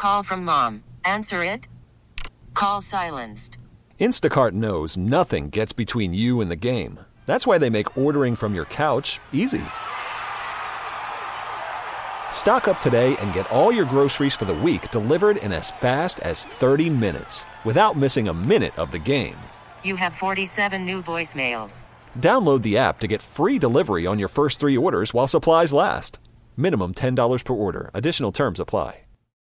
call from mom. Answer it. Call silenced. Instacart knows nothing gets between you and the game. That's why they make ordering from your couch easy. Stock up today and get all your groceries for the week delivered in as fast as 30 minutes without missing a minute of the game. You have 47 new voicemails. Download the app to get free delivery on your first 3 orders while supplies last. Minimum $10 per order. Additional terms apply.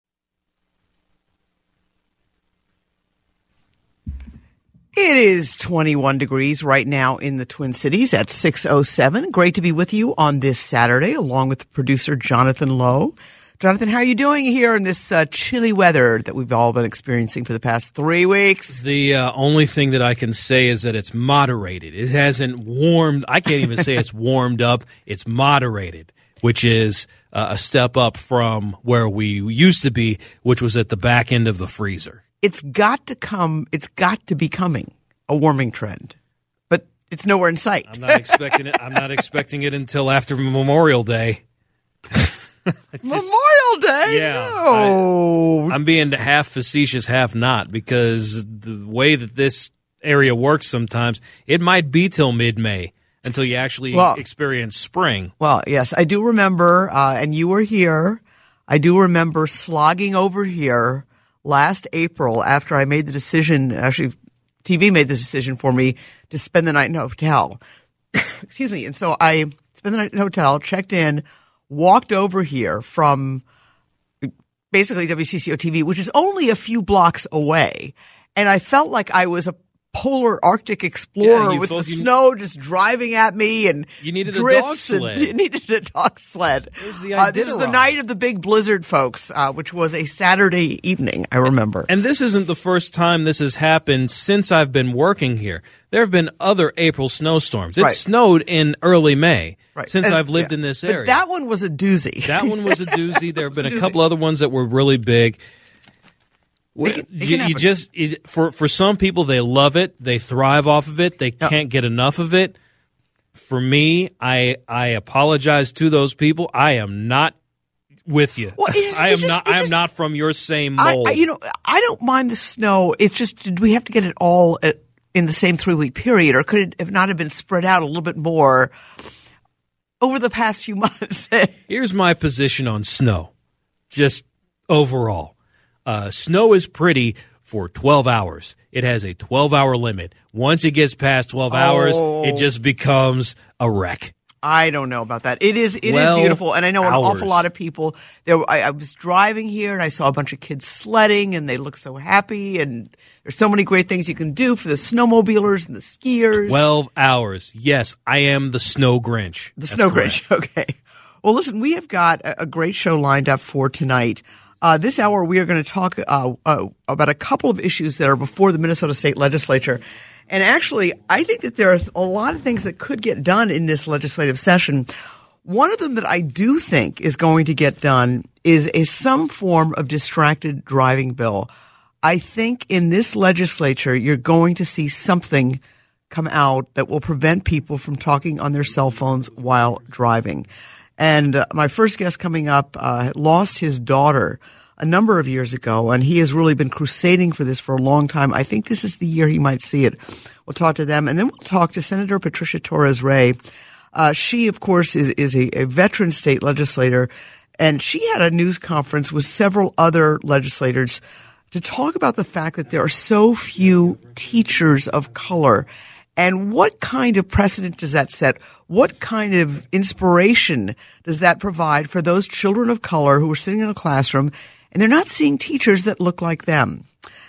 It is 21 degrees right now in the Twin Cities at 6:07. Great to be with you on this Saturday, along with producer Jonathan Lowe. Jonathan, how are you doing here in this chilly weather that we've all been experiencing for the past 3 weeks? The only thing that I can say is that it's moderated. It hasn't warmed. I can't even say it's warmed up. It's moderated, which is a step up from where we used to be, which was at the back end of the freezer. It's got to be coming a warming trend, but it's nowhere in sight. I'm not expecting it. I'm not expecting it until after Memorial Day. Memorial Day? Yeah. No. I'm being half facetious, half not, because the way that this area works sometimes, it might be till mid-May until you actually experience spring. Well, yes, I do remember, and you were here, I do remember slogging over here last April after I made the decision, actually TV made the decision for me to spend the night in a hotel. Excuse me. And so I spent the night in a hotel, checked in, walked over here from basically WCCO TV, which is only a few blocks away. And I felt like I was a polar Arctic explorer with the snow just driving at me and you needed drifts a dog sled. You needed a dog sled. This is the night of the big blizzard, folks, which was a Saturday evening, I remember. And this isn't the first time this has happened since I've been working here. There have been other April snowstorms. It snowed in early May since I've lived in this area. But that one was a doozy. That one was a doozy. There have been a couple other ones that were really big. For some people, they love it. They thrive off of it. They can't get enough of it. For me, I apologize to those people. I am not with you. Well, I am not from your same mold. I don't mind the snow. It's just, did we have to get it all in the same 3-week period, or could it have not have been spread out a little bit more over the past few months? Here's my position on snow, just overall. Snow is pretty for 12 hours. It has a 12-hour limit. Once it gets past 12 hours, it just becomes a wreck. I don't know about that. It is beautiful, and I know an awful lot of people. I was driving here, and I saw a bunch of kids sledding, and they look so happy, and there's so many great things you can do for the snowmobilers and the skiers. 12 hours. Yes, I am the snow Grinch. The snow Grinch, okay. Well, listen, we have got a great show lined up for tonight. This hour, we are going to talk about a couple of issues that are before the Minnesota State Legislature. And actually, I think that there are a lot of things that could get done in this legislative session. One of them that I do think is going to get done is some form of distracted driving bill. I think in this legislature, you're going to see something come out that will prevent people from talking on their cell phones while driving. And my first guest coming up lost his daughter a number of years ago, and he has really been crusading for this for a long time. I think this is the year he might see it. We'll talk to them, and then we'll talk to Senator Patricia Torres Ray. She, of course, is a veteran state legislator, and she had a news conference with several other legislators to talk about the fact that there are so few teachers of color. And what kind of precedent does that set? What kind of inspiration does that provide for those children of color who are sitting in a classroom and they're not seeing teachers that look like them?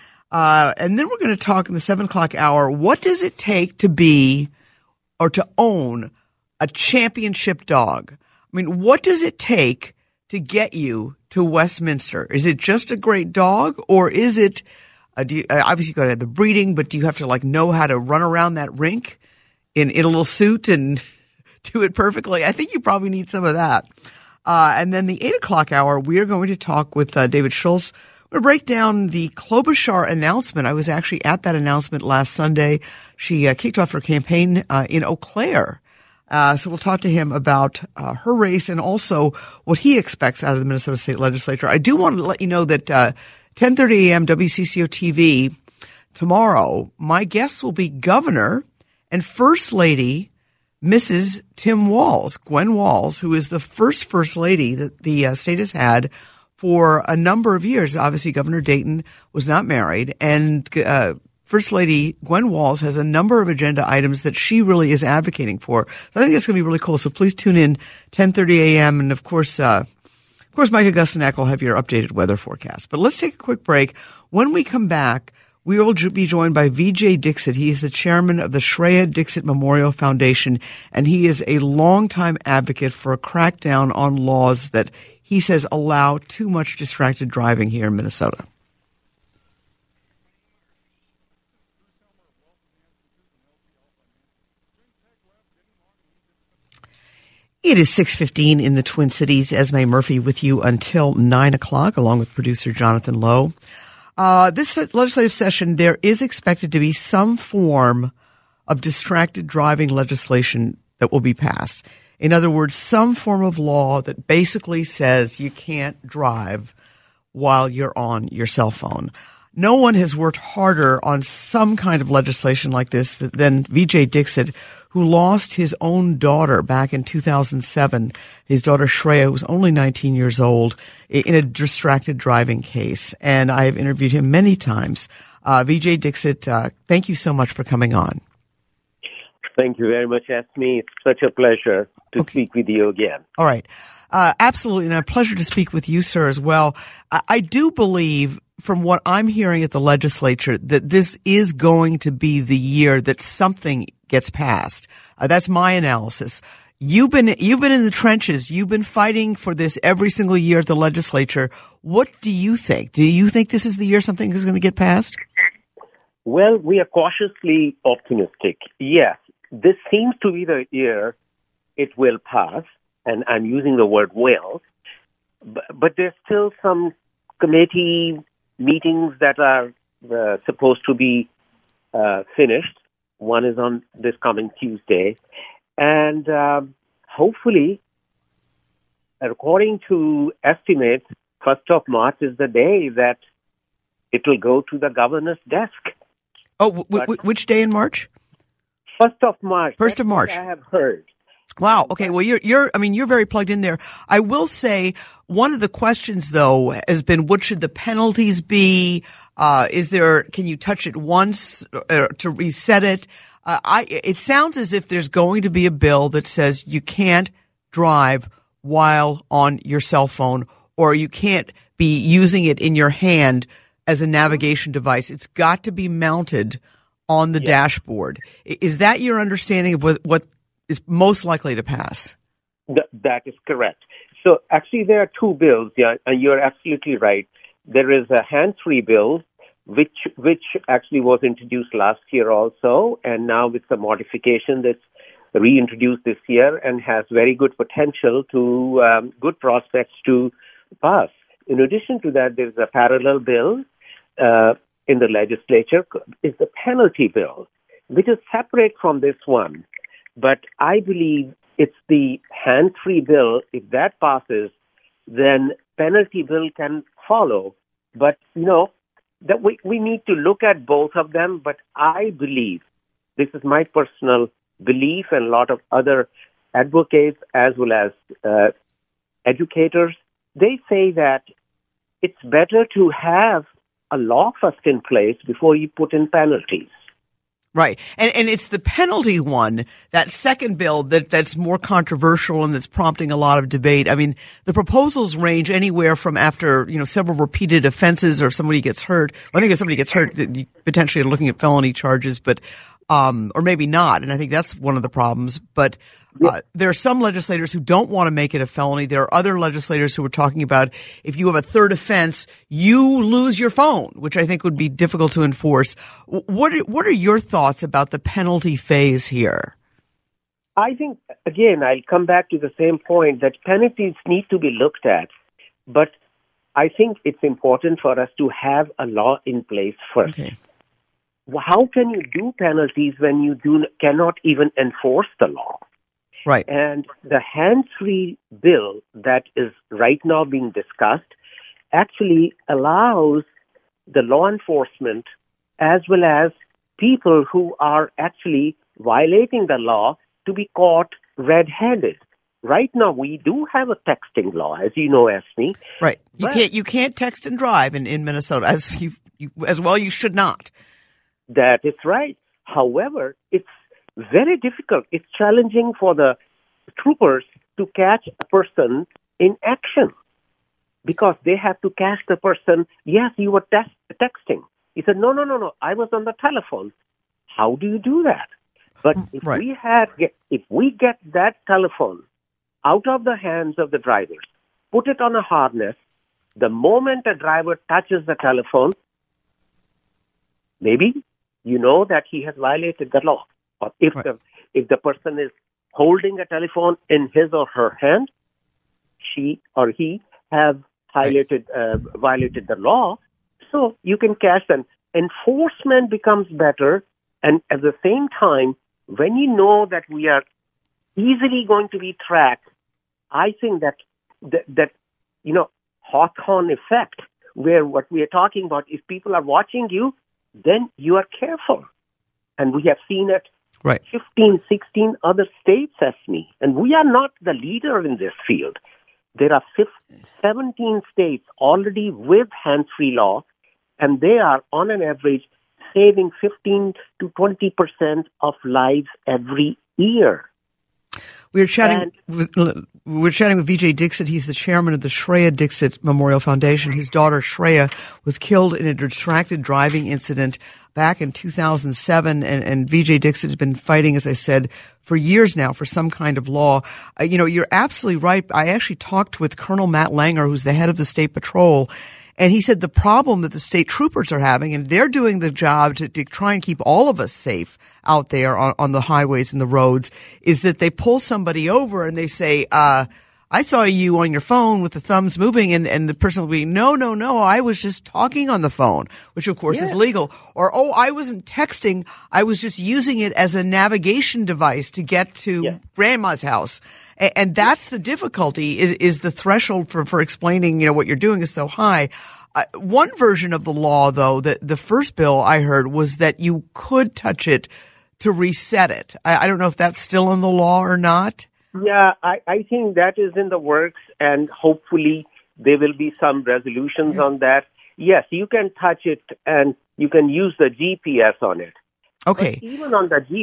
And then we're going to talk in the 7 o'clock hour, what does it take to be or to own a championship dog? I mean, what does it take to get you to Westminster? Is it just a great dog, or is it obviously you got to have the breeding, but do you have to know how to run around that rink in a little suit and do it perfectly? I think you probably need some of that. And then the 8 o'clock hour, we are going to talk with David Schultz. We're going to break down the Klobuchar announcement. I was actually at that announcement last Sunday. She kicked off her campaign in Eau Claire. So we'll talk to him about her race and also what he expects out of the Minnesota State Legislature. I do want to let you know that 10:30 a.m. WCCO TV tomorrow, my guests will be Governor and First Lady Mrs. Tim Walz, Gwen Walz, who is the first lady that the state has had for a number of years. Obviously, Governor Dayton was not married, and First Lady Gwen Walz has a number of agenda items that she really is advocating for. So I think that's going to be really cool. So please tune in 10:30 a.m. And of course, Mike Augustinak will have your updated weather forecast. But let's take a quick break. When we come back, we will be joined by Vijay Dixit. He is the chairman of the Shreya Dixit Memorial Foundation, and he is a longtime advocate for a crackdown on laws that he says allow too much distracted driving here in Minnesota. It is 6:15 in the Twin Cities. Esme Murphy with you until 9 o'clock, along with producer Jonathan Lowe. This legislative session, there is expected to be some form of distracted driving legislation that will be passed. In other words, some form of law that basically says you can't drive while you're on your cell phone. No one has worked harder on some kind of legislation like this than Vijay Dixit, who lost his own daughter back in 2007. His daughter Shreya, who was only 19 years old, in a distracted driving case. And I have interviewed him many times. Vijay Dixit, thank you so much for coming on. Thank you very much, Esme. It's such a pleasure to speak with you again. All right. Absolutely. And a pleasure to speak with you, sir, as well. I do believe, from what I'm hearing at the legislature, that this is going to be the year that something gets passed. That's my analysis. You've been in the trenches. You've been fighting for this every single year at the legislature. What do you think? Do you think this is the year something is going to get passed? Well, we are cautiously optimistic. Yes, this seems to be the year it will pass, and I'm using the word will, but there's still some committee meetings that are supposed to be finished. One is on this coming Tuesday. And hopefully, according to estimates, 1st of March is the day that it will go to the governor's desk. Oh, which day in March? 1st of March. 1st of March. That's what I have heard. Wow. Okay. Well, you're very plugged in there. I will say one of the questions though has been, what should the penalties be? Can you touch it once to reset it? It sounds as if there's going to be a bill that says you can't drive while on your cell phone, or you can't be using it in your hand as a navigation device. It's got to be mounted on the dashboard. Is that your understanding of what is most likely to pass? That is correct. So actually there are two bills, and you're absolutely right. There is a hands-free bill, which actually was introduced last year also, and now with the modification that's reintroduced this year and has very good potential to good prospects to pass. In addition to that, there's a parallel bill in the legislature, is the penalty bill, which is separate from this one. But I believe it's the hands-free bill. If that passes, then penalty bill can follow. But, that we need to look at both of them. But I believe, this is my personal belief, and a lot of other advocates as well as educators, they say that it's better to have a law first in place before you put in penalties. Right. And it's the penalty one, that second bill, that's more controversial and that's prompting a lot of debate. I mean, the proposals range anywhere from after, several repeated offenses or somebody gets hurt. I think if somebody gets hurt, you potentially are looking at felony charges, but, or maybe not. And I think that's one of the problems. But there are some legislators who don't want to make it a felony. There are other legislators who are talking about if you have a third offense, you lose your phone, which I think would be difficult to enforce. What are your thoughts about the penalty phase here? I think, again, I'll come back to the same point that penalties need to be looked at. But I think it's important for us to have a law in place first. Okay. How can you do penalties when you cannot even enforce the law? Right. And the hands-free bill that is right now being discussed actually allows the law enforcement as well as people who are actually violating the law to be caught red-handed. Right now, we do have a texting law, as you know, Esme. Right. You can't text and drive in Minnesota, as well you should not. That is right. However, it's very difficult. It's challenging for the troopers to catch a person in action because they have to catch the person. Yes, you were texting. He said, no, I was on the telephone. How do you do that? But if we get that telephone out of the hands of the drivers, put it on a harness, the moment a driver touches the telephone, maybe you know that he has violated the law. Or if the person is holding a telephone in his or her hand, she or he have violated the law. So you can catch them. Enforcement becomes better, and at the same time, when you know that we are easily going to be tracked, I think that Hawthorne effect, where what we are talking about, if people are watching you, then you are careful. And we have seen it 15, 16 other states, Esme. And we are not the leader in this field. There are 17 states already with hands-free law, and they are, on an average, saving 15 to 20% of lives every year. We're chatting with Vijay Dixit. He's the chairman of the Shreya Dixit Memorial Foundation. His daughter Shreya was killed in a distracted driving incident back in 2007, and Vijay Dixit has been fighting, as I said, for years now for some kind of law. You're absolutely right. I actually talked with Colonel Matt Langer, who's the head of the State Patrol, and he said the problem that the state troopers are having, and they're doing the job to try and keep all of us safe out there on the highways and the roads, is that they pull somebody over and they say, I saw you on your phone with the thumbs moving, and the person will be, no, I was just talking on the phone, which of course is legal. Or, I wasn't texting, I was just using it as a navigation device to get to grandma's house. And that's the difficulty, is the threshold for explaining, what you're doing is so high. One version of the law, though, the first bill I heard was that you could touch it to reset it. I don't know if that's still in the law or not. Yeah, I think that is in the works, and hopefully there will be some resolutions on that. Yes, you can touch it, and you can use the GPS on it. Okay. But even on the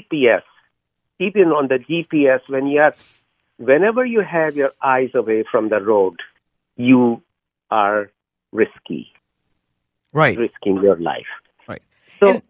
GPS, whenever you have your eyes away from the road, you are risky. Right. Risking your life. Right. So,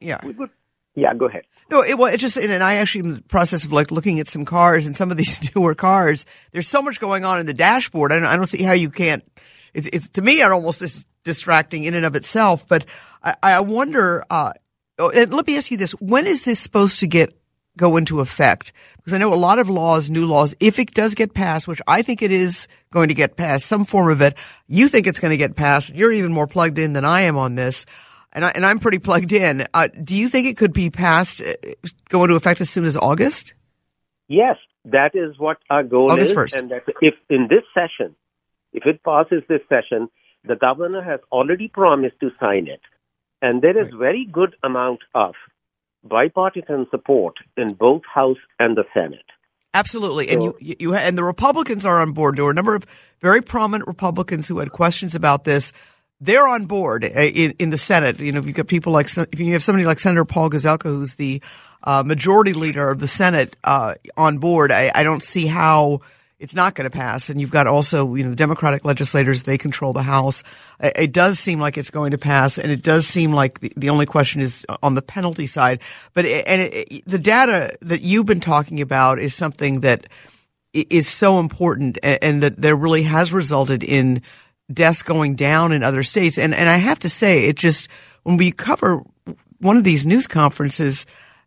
go ahead. No, and I actually in the process of looking at some cars, and some of these newer cars, there's so much going on in the dashboard. I don't see how you can't. It's to me, it almost is distracting in and of itself. But I wonder. And let me ask you this: when is this supposed to go into effect? Because I know a lot of new laws, if it does get passed, which I think it is going to get passed, some form of it. You think it's going to get passed. You're even more plugged in than I am on this. And I'm pretty plugged in. Do you think it could be passed, go into effect as soon as August? Yes, that is what our goal August is. 1st. And that if in this session, if it passes this session, the governor has already promised to sign it. And there is very good amount of bipartisan support in both House and the Senate. Absolutely. And and the Republicans are on board. There were a number of very prominent Republicans who had questions about this. They're on board in the Senate. If you've got people if you have somebody like Senator Paul Gazelka, who's the majority leader of the Senate, on board, I don't see how it's not going to pass. And you've got also, the Democratic legislators, they control the House. It does seem like it's going to pass, and it does seem like the only question is on the penalty side. But the data that you've been talking about is something that is so important, and that there really has resulted in deaths going down in other states. And I have to say, when we cover one of these news conferences,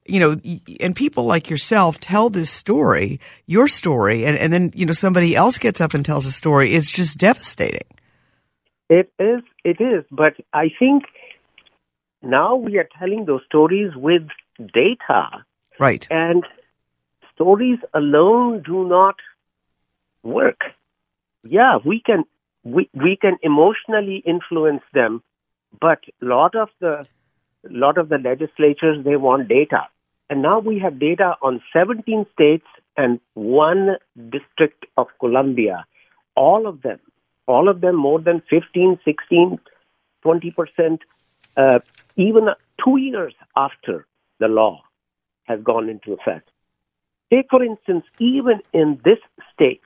and people like yourself tell this story, your story, and then, somebody else gets up and tells a story, it's just devastating. It is. But I think now we are telling those stories with data. Right. And stories alone do not work. Yeah, we can emotionally influence them, but lot of the legislatures, they want data. And now we have data on 17 states and one District of Columbia. All of them more than 15, 16, 20%, even 2 years after the law has gone into effect. Take, for instance, even in this state,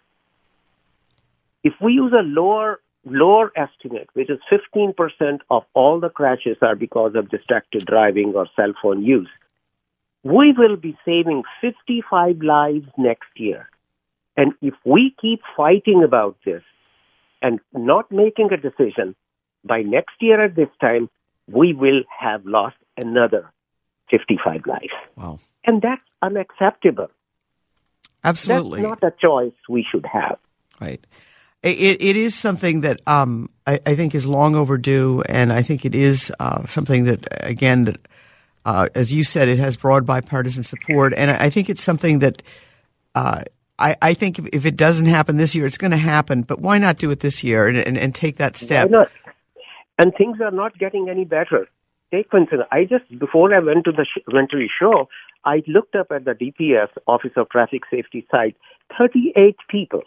if we use a lower estimate, which is 15% of all the crashes are because of distracted driving or cell phone use, we will be saving 55 lives next year. And if we keep fighting about this and not making a decision, by next year at this time, we will have lost another 55 lives. Wow. And that's unacceptable. Absolutely. That's not a choice we should have. Right. It is something that I think is long overdue, and I think it is something that, again, as you said, it has broad bipartisan support, and I think it's something that I think if it doesn't happen this year, it's going to happen, but why not do it this year and take that step? Why not? And things are not getting any better. Take, for instance, before I went to the show, I looked up at the DPS, Office of Traffic Safety site, 38 people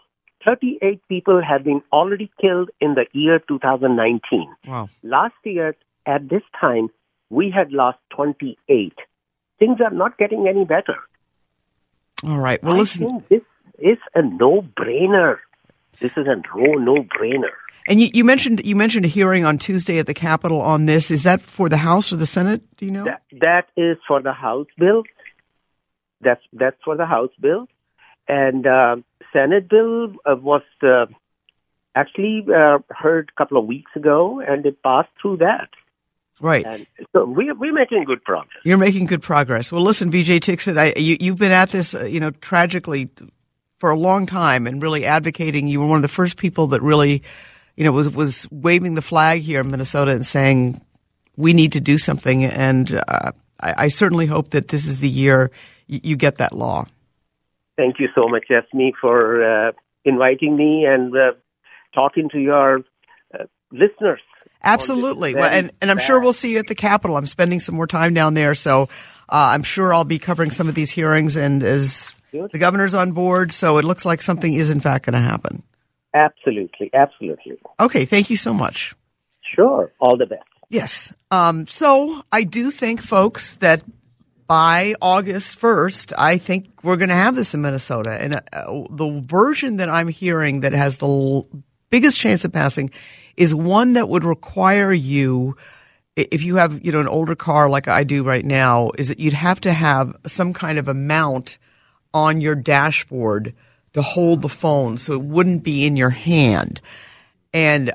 have been already killed in the year 2019. Wow. Last year, at this time, we had lost 28. Things are not getting any better. All right. Well, listen. I think this is a no-brainer. This is a no-brainer. And you mentioned a hearing on Tuesday at the Capitol on this. Is that for the House or the Senate? Do you know? That is for the House bill. That's for the House bill. And Senate bill was actually heard a couple of weeks ago, and it passed through that. Right. And so we're making good progress. You're making good progress. Well, listen, Vijay Dixit, you've been at this, tragically for a long time and really advocating. You were one of the first people that really, was waving the flag here in Minnesota and saying we need to do something. And I certainly hope that this is the year you get that law. Thank you so much, Esme, for inviting me and talking to your listeners. Absolutely. Well, and I'm sure we'll see you at the Capitol. I'm spending some more time down there, so I'm sure I'll be covering some of these hearings. And as the governor's on board, so it looks like something is in fact going to happen. Absolutely. Okay. Thank you so much. Sure. All the best. Yes. So I do think, folks, that by August 1st, I think we're going to have this in Minnesota. And the version that I'm hearing that has the biggest chance of passing is one that would require you, if you have, an older car like I do right now, is that you'd have to have some kind of a mount on your dashboard to hold the phone so it wouldn't be in your hand. And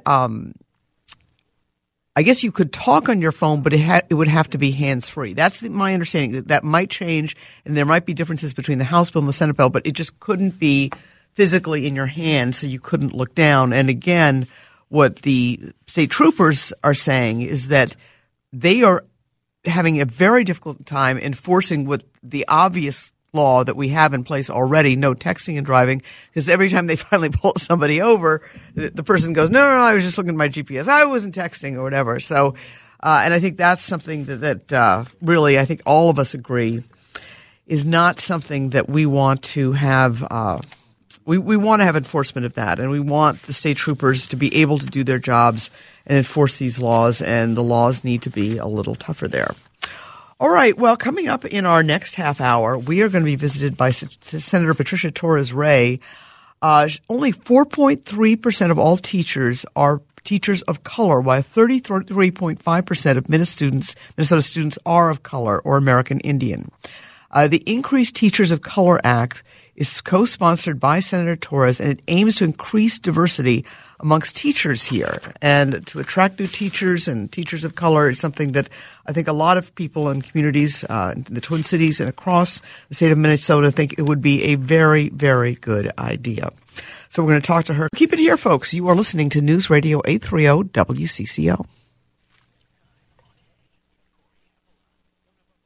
I guess you could talk on your phone, but it would have to be hands-free. That's my understanding. That might change, and there might be differences between the House bill and the Senate bill, but it just couldn't be physically in your hand, so you couldn't look down. And again, what the state troopers are saying is that they are having a very difficult time enforcing what the obvious law that we have in place already, no texting and driving, because every time they finally pull somebody over, the person goes, no, I was just looking at my GPS. I wasn't texting or whatever. So, and I think that's something that really, I think all of us agree is not something that we want to have, we want to have enforcement of that, and we want the state troopers to be able to do their jobs and enforce these laws, and the laws need to be a little tougher there. All right. Well, coming up in our next half hour, we are going to be visited by Senator Patricia Torres Ray. Only 4.3% of all teachers are teachers of color, while 33.5% of Minnesota students are of color or American Indian. The Increased Teachers of Color Act is co-sponsored by Senator Torres, and it aims to increase diversity amongst teachers here. And to attract new teachers and teachers of color is something that I think a lot of people in communities in the Twin Cities and across the state of Minnesota think it would be a very, very good idea. So we're going to talk to her. Keep it here, folks. You are listening to News Radio 830 WCCO.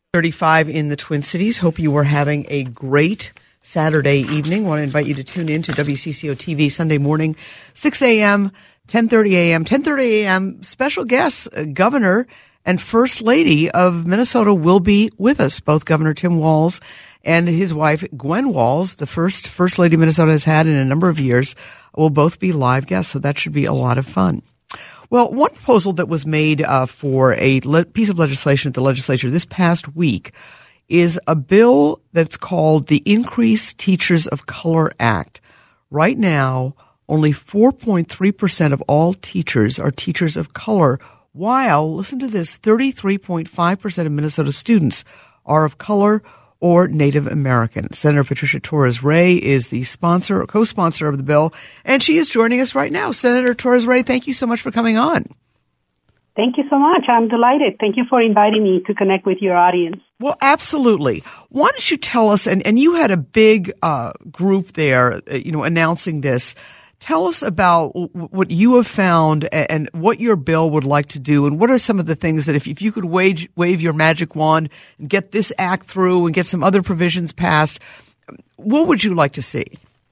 35 in the Twin Cities. Hope you were having a great Saturday evening. Want to invite you to tune in to WCCO TV Sunday morning, 6 a.m., 10:30 a.m. 10:30 a.m. Special guests, Governor and First Lady of Minnesota will be with us. Both Governor Tim Walz and his wife, Gwen Walz, the First Lady Minnesota has had in a number of years, will both be live guests. So that should be a lot of fun. Well, one proposal that was made for a piece of legislation at the legislature this past week is a bill that's called the Increase Teachers of Color Act. Right now, only 4.3% of all teachers are teachers of color, while, listen to this, 33.5% of Minnesota students are of color or Native American. Senator Patricia Torres-Ray is the sponsor or co-sponsor of the bill, and she is joining us right now. Senator Torres-Ray, thank you so much for coming on. Thank you so much. I'm delighted. Thank you for inviting me to connect with your audience. Well, absolutely. Why don't you tell us, and you had a big group there, announcing this. Tell us about what you have found and what your bill would like to do, and what are some of the things that if you could wave your magic wand and get this act through and get some other provisions passed, what would you like to see?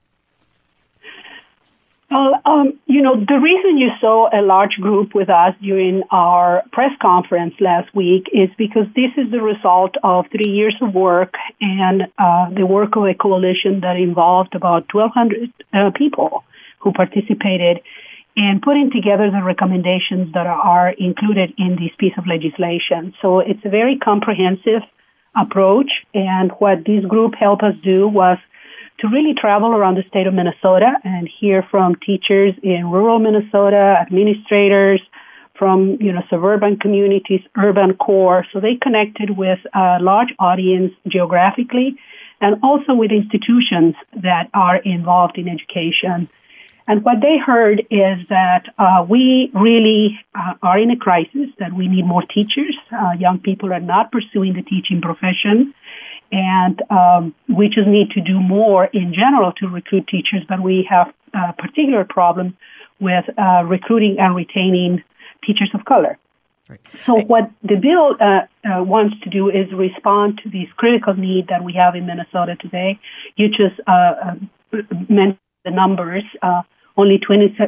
Well, the reason you saw a large group with us during our press conference last week is because this is the result of 3 years of work and the work of a coalition that involved about 1,200 people who participated in putting together the recommendations that are included in this piece of legislation. So it's a very comprehensive approach, and what this group helped us do was to really travel around the state of Minnesota and hear from teachers in rural Minnesota, administrators from, suburban communities, urban core. So they connected with a large audience geographically and also with institutions that are involved in education. And what they heard is that we really are in a crisis, that we need more teachers. Young people are not pursuing the teaching profession. And we just need to do more in general to recruit teachers, but we have a particular problem with recruiting and retaining teachers of color. Right. So what the bill wants to do is respond to this critical need that we have in Minnesota today. You just mentioned the numbers, only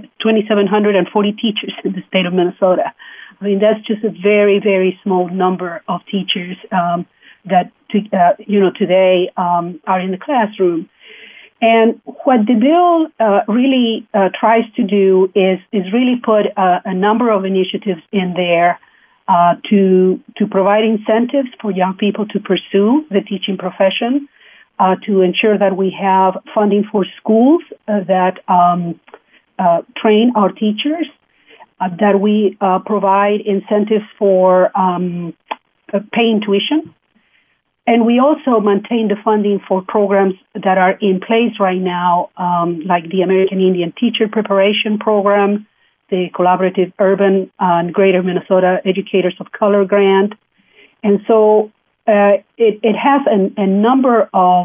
2,740 teachers in the state of Minnesota. I mean, that's just a very, very small number of teachers that today are in the classroom. And what the bill really tries to do is really put a number of initiatives in there to provide incentives for young people to pursue the teaching profession, to ensure that we have funding for schools that train our teachers, that we provide incentives for paying tuition. And we also maintain the funding for programs that are in place right now, like the American Indian Teacher Preparation Program, the Collaborative Urban and Greater Minnesota Educators of Color Grant. And so it has a number of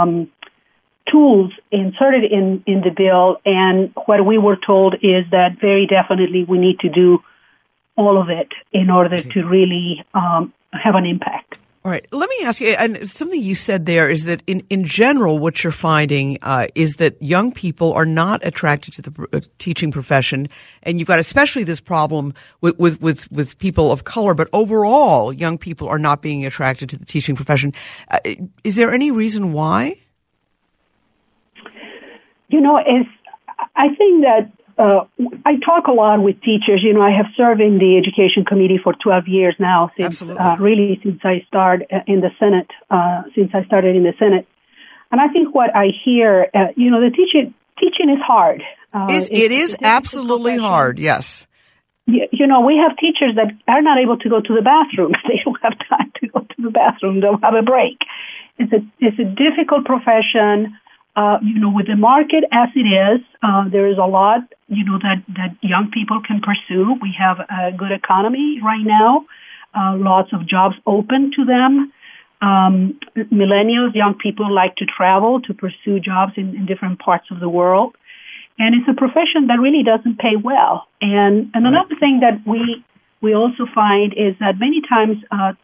tools inserted in the bill, and what we were told is that very definitely we need to do all of it in order to really have an impact. All right. Let me ask you, and something you said there is that in general, what you're finding is that young people are not attracted to the teaching profession, and you've got especially this problem with people of color. But overall, young people are not being attracted to the teaching profession. Is there any reason why? I think that I talk a lot with teachers. I have served in the education committee for 12 years now, since I started in the Senate. And I think what I hear, the teaching is hard. It is absolutely hard. Yes. We have teachers that are not able to go to the bathroom. They don't have time to go to the bathroom. They don't have a break. It's a difficult profession. With the market as it is, there is a lot, that young people can pursue. We have a good economy right now, lots of jobs open to them. Millennials, young people like to travel to pursue jobs in different parts of the world. And it's a profession that really doesn't pay well. And another thing that we also find is that many times,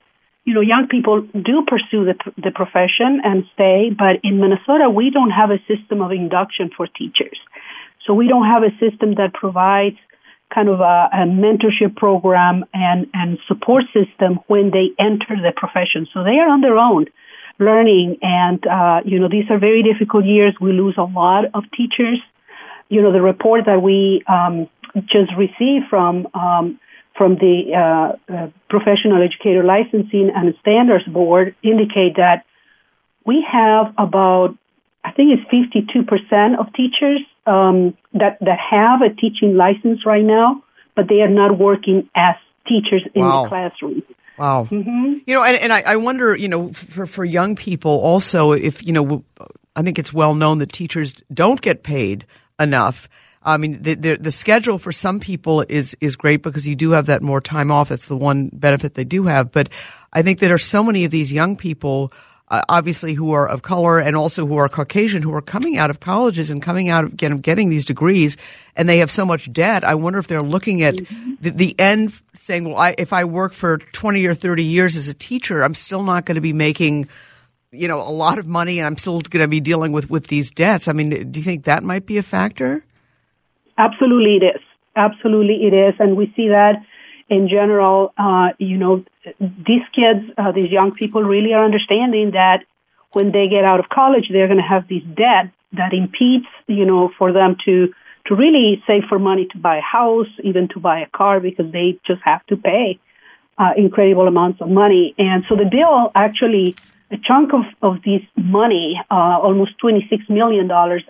young people do pursue the profession and stay, but in Minnesota, we don't have a system of induction for teachers. So we don't have a system that provides kind of a mentorship program and support system when they enter the profession. So they are on their own learning, and, these are very difficult years. We lose a lot of teachers. The report that we just received from the Professional Educator Licensing and Standards Board indicate that we have about, I think it's 52% of teachers that have a teaching license right now, but they are not working as teachers in the classroom. Wow. Mm-hmm. And I wonder, for young people also, if, I think it's well known that teachers don't get paid enough. I mean, the schedule for some people is great because you do have that more time off. That's the one benefit they do have. But I think there are so many of these young people, obviously, who are of color and also who are Caucasian, who are coming out of colleges and coming out of getting these degrees, and they have so much debt. I wonder if they're looking at the end, saying, well, if I work for 20 or 30 years as a teacher, I'm still not going to be making, a lot of money, and I'm still going to be dealing with these debts. I mean, do you think that might be a factor? Absolutely it is. Absolutely it is. And we see that in general, these kids, these young people really are understanding that when they get out of college, they're going to have this debt that impedes, for them to really save for money to buy a house, even to buy a car, because they just have to pay incredible amounts of money. And so the bill actually, a chunk of this money, almost $26 million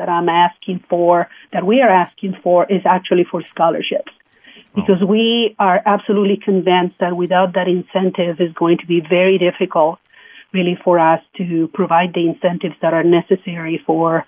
that we are asking for is actually for scholarships. Because we are absolutely convinced that without that incentive, it's going to be very difficult, really, for us to provide the incentives that are necessary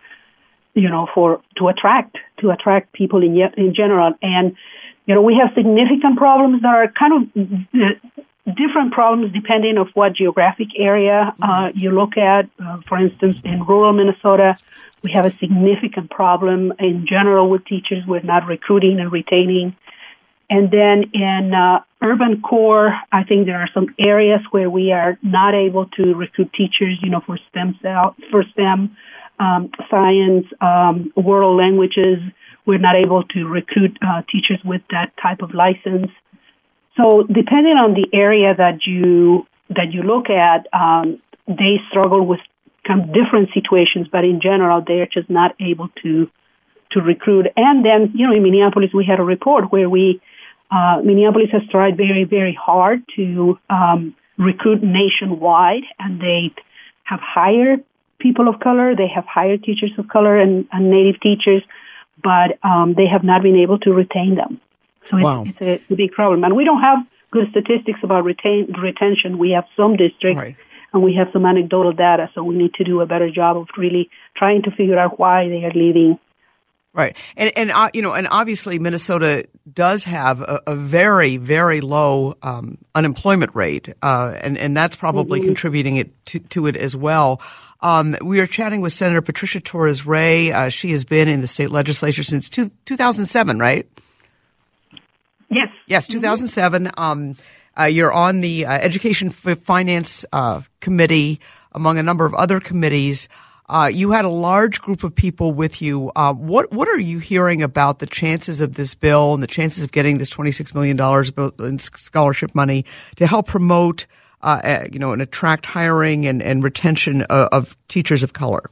to attract people in general. And we have significant problems that are kind of different problems depending on what geographic area you look at. For instance, in rural Minnesota, we have a significant problem in general with teachers. We're not recruiting and retaining. And then in urban core, I think there are some areas where we are not able to recruit teachers, for STEM, science, world languages. We're not able to recruit teachers with that type of license. So depending on the area that you look at, they struggle with kind of different situations, but in general, they're just not able to recruit. And then, in Minneapolis, we had a report where Minneapolis has tried very, very hard to recruit nationwide, and they have hired people of color, they have hired teachers of color and Native teachers, but they have not been able to retain them. So it's a big problem. And we don't have good statistics about retention. We have some districts, and we have some anecdotal data, so we need to do a better job of really trying to figure out why they are leaving. Right. And obviously Minnesota does have a very, very low unemployment rate, and that's probably contributing to it as well. We are chatting with Senator Patricia Torres Ray. She has been in the state legislature since 2007, right? Yes. Yes, 2007. You're on the Education Finance Committee, among a number of other committees. You had a large group of people with you. What are you hearing about the chances of this bill and the chances of getting this $26 million in scholarship money to help promote, and attract hiring and retention of teachers of color?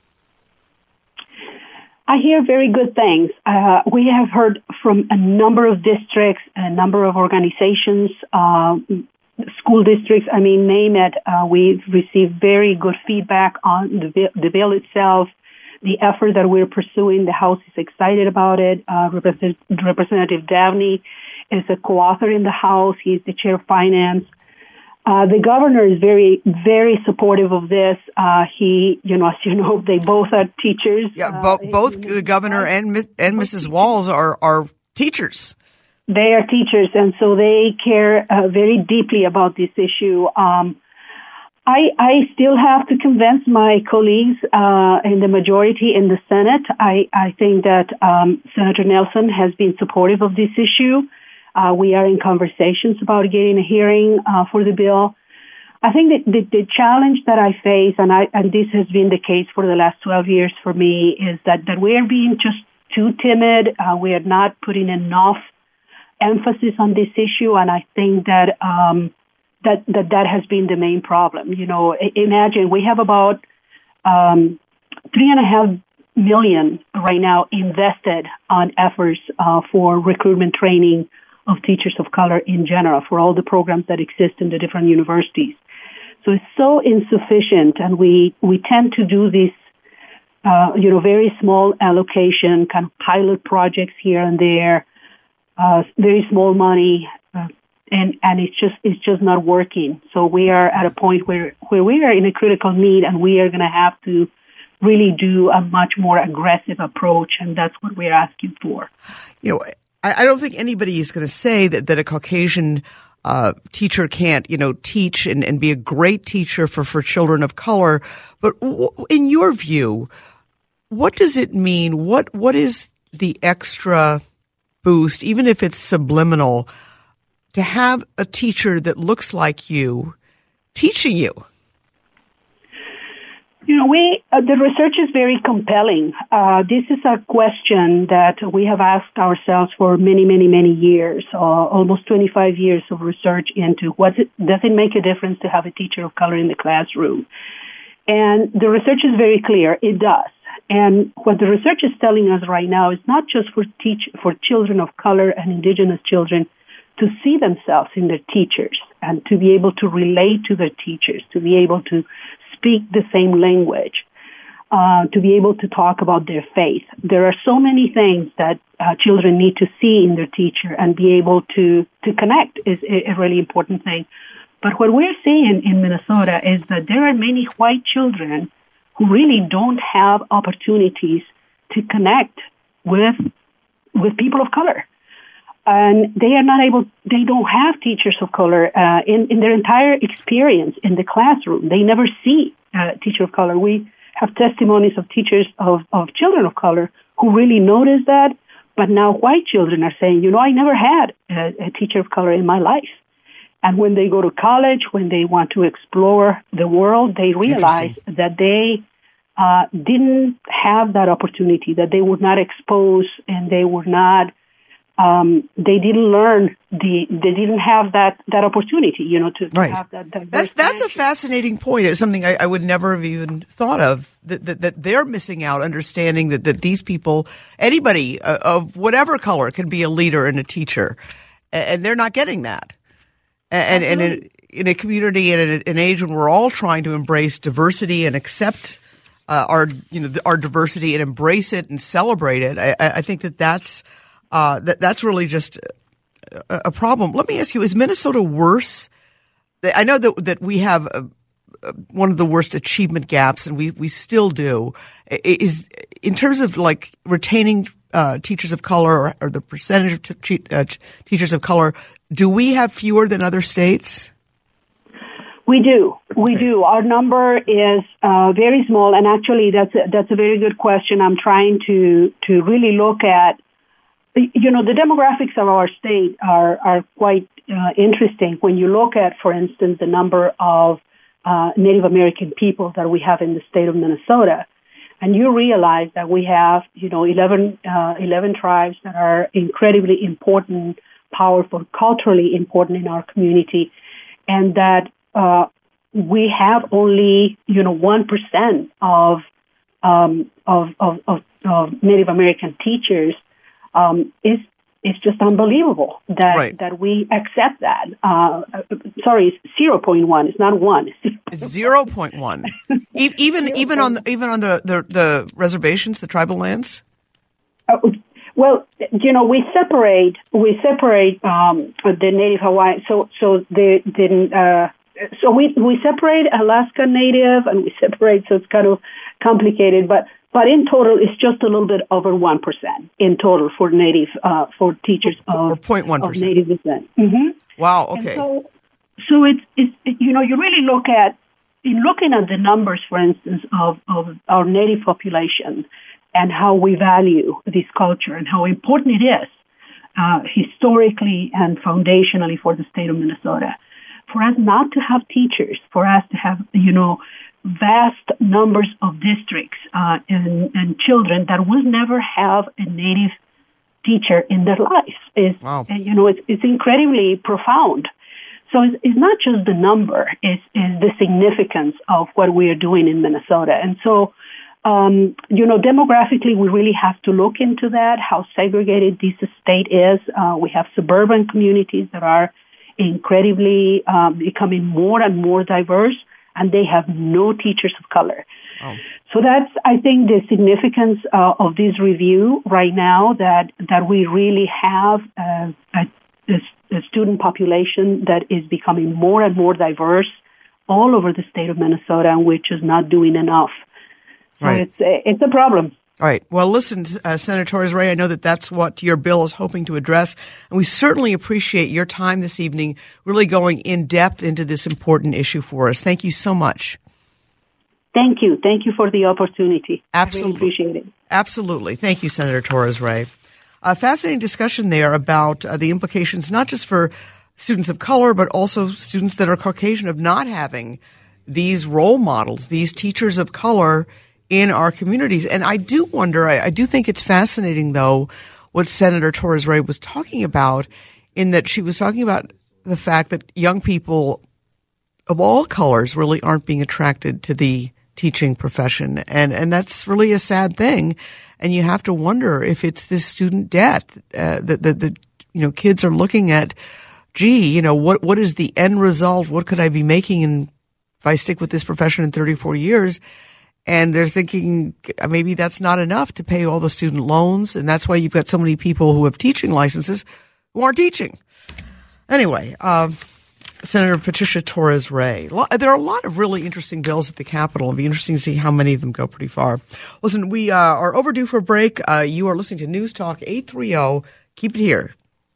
I hear very good things. We have heard from a number of districts, a number of organizations, school districts, name it. We've received very good feedback on the bill itself, the effort that we're pursuing. The House is excited about it. Representative Davney is a co-author in the House. He's the chair of finance. The governor is very, very supportive of this. He, as you know, they both are teachers. Yeah, both the governor and Mrs. Walz are teachers. They are teachers, and so they care very deeply about this issue. I still have to convince my colleagues in the majority in the Senate. I think that Senator Nelson has been supportive of this issue. We are in conversations about getting a hearing for the bill. I think that the challenge that I face, and this has been the case for the last 12 years for me, is that we are being just too timid. We are not putting enough emphasis on this issue, and I think that that has been the main problem. You know, imagine we have about $3.5 million right now invested on efforts for recruitment training of teachers of color in general for all the programs that exist in the different universities. So it's so insufficient, and we tend to do these, very small allocation, kind of pilot projects here and there, very small money, and it's just not working. So we are at a point where we are in a critical need, and we are going to have to really do a much more aggressive approach, and that's what we're asking for. You know, I don't think anybody is going to say that a Caucasian teacher can't, teach and be a great teacher for children of color. But in your view, what does it mean? What is the extra boost, even if it's subliminal, to have a teacher that looks like you teaching you? You know, the research is very compelling. This is a question that we have asked ourselves for many, many, many years, almost 25 years of research into does it make a difference to have a teacher of color in the classroom? And the research is very clear. It does. And what the research is telling us right now is not just for children of color and indigenous children to see themselves in their teachers and to be able to relate to their teachers, to be able to speak the same language, to be able to talk about their faith. There are so many things that children need to see in their teacher, and be able to connect is a really important thing. But what we're seeing in Minnesota is that there are many white children who really don't have opportunities to connect with people of color. And they don't have teachers of color in their entire experience in the classroom. They never see a teacher of color. We have testimonies of teachers of children of color who really notice that, but now white children are saying, I never had a teacher of color in my life. And when they go to college, when they want to explore the world, they realize that they didn't have that opportunity, that they were not exposed, and they were not, they didn't learn they didn't have that opportunity, to have that. That's a fascinating point. It's something I would never have even thought of, that they're missing out, understanding that these people, anybody of whatever color, can be a leader and a teacher, and they're not getting that. And in a community and in an age when we're all trying to embrace diversity and accept our diversity and embrace it and celebrate it, I think that's really just a problem. Let me ask you: is Minnesota worse? I know that we have one of the worst achievement gaps, and we still do. Is in terms of like retaining teachers of color, or the percentage of teachers of color. Do we have fewer than other states? We do. Okay. We do. Our number is very small, and actually, that's a very good question. I'm trying to really look at. The demographics of our state are quite interesting. When you look at, for instance, the number of Native American people that we have in the state of Minnesota, and you realize that we have 11 tribes that are incredibly important, powerful, culturally important in our community, and that we have only 1% of Native American teachers. It's just unbelievable that we accept that. Sorry, it's 0.1. It's not 1. It's 0.1. even on the reservations, the tribal lands. Well, we separate the Native Hawaiian. So we separate Alaska Native, and we separate. So it's kind of complicated, but in total, it's just a little bit over 1% in total for Native for teachers of 0.1% Native descent. Mm-hmm. Wow. Okay. And so it's you really look at looking at the numbers, for instance, of our Native population and how we value this culture and how important it is historically and foundationally for the state of Minnesota. for us not to have teachers, for us to have, vast numbers of districts and children that will never have a native teacher in their lives. It's incredibly profound. So it's not just the number, it's the significance of what we are doing in Minnesota. And so, demographically, we really have to look into that, how segregated this state is. We have suburban communities that are incredibly becoming more and more diverse, and they have no teachers of color. Oh. So that's, I think, the significance of this review right now, that we really have a student population that is becoming more and more diverse all over the state of Minnesota, and we're just not doing enough. So right. It's a problem. All right. Well, listen, Senator Torres-Ray, I know that's what your bill is hoping to address, and we certainly appreciate your time this evening, really going in depth into this important issue for us. Thank you so much. Thank you. Thank you for the opportunity. Absolutely. I really appreciate it. Absolutely. Thank you, Senator Torres-Ray. Fascinating discussion there about the implications, not just for students of color, but also students that are Caucasian, of not having these role models, these teachers of color in our communities. And I do wonder, I do think it's fascinating, though, what Senator Torres-Ray was talking about, in that she was talking about the fact that young people of all colors really aren't being attracted to the teaching profession. And that's really a sad thing. And you have to wonder if it's this student debt that kids are looking at, what is the end result? What could I be making if I stick with this profession in 34 years? And they're thinking maybe that's not enough to pay all the student loans. And that's why you've got so many people who have teaching licenses who aren't teaching. Anyway, Senator Patricia Torres-Ray. There are a lot of really interesting bills at the Capitol. It'll be interesting to see how many of them go pretty far. Listen, we are overdue for a break. You are listening to News Talk 830. Keep it here.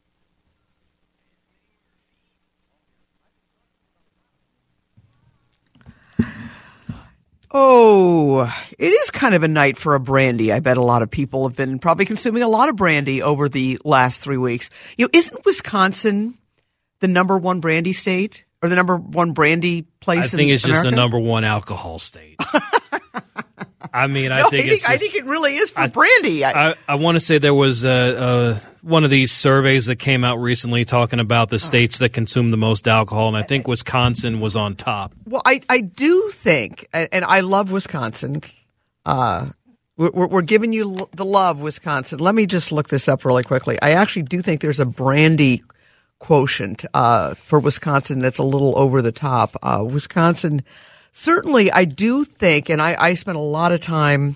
Oh, it is kind of a night for a brandy. I bet a lot of people have been probably consuming a lot of brandy over the last 3 weeks. Isn't Wisconsin the number one brandy state, or the number one brandy place in America? I think it's just the number one alcohol state. I think it really is for brandy. I want to say there was one of these surveys that came out recently talking about the states that consume the most alcohol, and I think Wisconsin was on top. Well, I do think, and I love Wisconsin. We're giving you the love, Wisconsin. Let me just look this up really quickly. I actually do think there's a brandy quotient for Wisconsin that's a little over the top. Wisconsin, certainly, I do think, and I spent a lot of time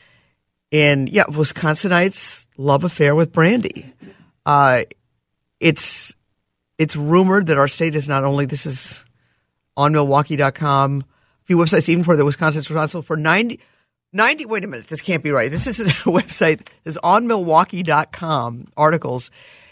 Wisconsinites love affair with brandy. It's rumored that our state is not only, this is on Milwaukee.com, a few websites even for the Wisconsin's responsible for 90, wait a minute, this can't be right. This isn't a website. This is on Milwaukee.com articles.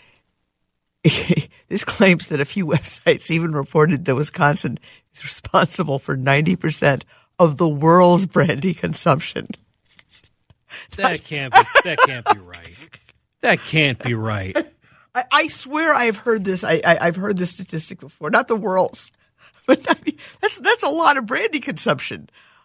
This claims that a few websites even reported that Wisconsin is responsible for 90% of the world's brandy consumption. That can't be right. That can't be right. I swear I've heard this. I've heard this statistic before. Not the world's, but that's a lot of brandy consumption.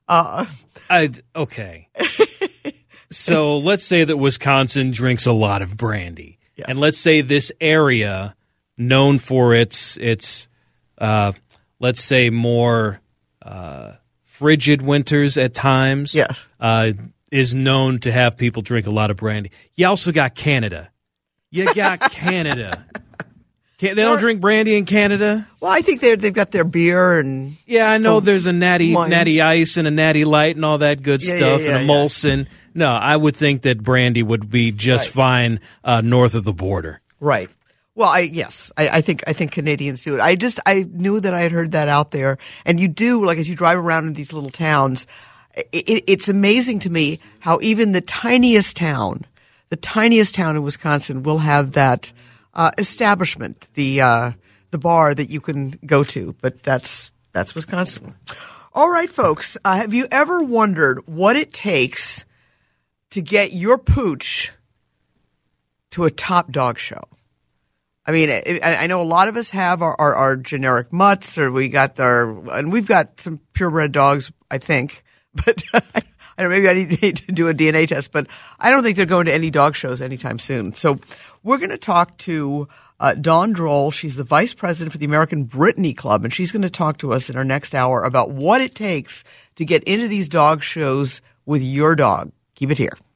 Okay. So let's say that Wisconsin drinks a lot of brandy. Yes. And let's say this area, known for its let's say more frigid winters at times, yes, is known to have people drink a lot of brandy. You also got Canada. You got Canada. They don't drink brandy in Canada? Well, I think they've got their beer and... Yeah, I know there's a natty ice and a natty light and all that good stuff, and a Molson. Yeah. No, I would think that brandy would be just fine north of the border. Right. Well, I think Canadians do it. I knew that I had heard that out there. And you do, like, as you drive around in these little towns, it's amazing to me how even the tiniest town in Wisconsin will have that establishment, the bar that you can go to. But that's Wisconsin. All right, folks. Have you ever wondered what it takes to get your pooch to a top dog show? I mean, I know a lot of us have our generic mutts, or we've got some purebred dogs, I think, but I don't know, maybe I need to do a DNA test, but I don't think they're going to any dog shows anytime soon. So we're going to talk to Dawn Droll. She's the vice president for the American Brittany Club, and she's going to talk to us in our next hour about what it takes to get into these dog shows with your dog. Keep it here.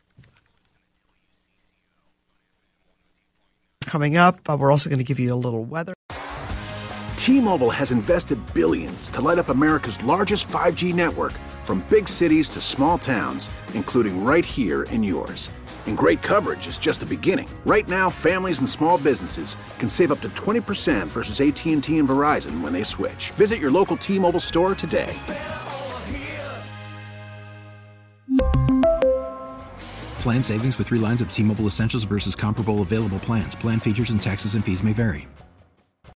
Coming up, we're also going to give you a little weather. T-Mobile has invested billions to light up America's largest 5G network, from big cities to small towns, including right here in yours. And great coverage is just the beginning. Right now, families and small businesses can save up to 20% versus AT&T and Verizon when they switch. Visit your local T-Mobile store today. Plan savings with 3 lines of T-Mobile Essentials versus comparable available plans. Plan features and taxes and fees may vary.